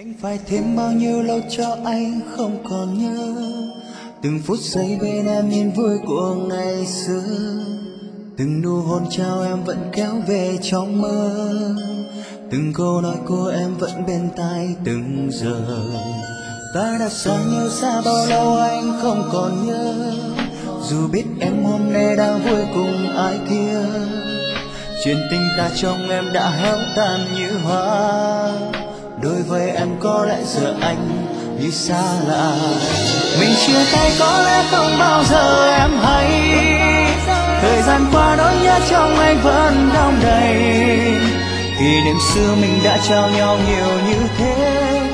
Anh phải thêm bao nhiêu lâu cho anh không còn nhớ từng phút giây bên em niềm vui của ngày xưa, từng nụ hôn trao em vẫn kéo về trong mơ, từng câu nói của em vẫn bên tai từng giờ. Ta đã xa nhau xa bao lâu anh không còn nhớ, dù biết em hôm nay đang vui cùng ai kia. Chuyện tình ta trong em đã héo tàn như hoa, đối với em có lẽ giờ anh như xa lạ. Mình chia tay có lẽ không bao giờ em hay, thời gian qua nỗi nhớ trong anh vẫn đong đầy. Kỷ niệm xưa mình đã trao nhau nhiều như thế,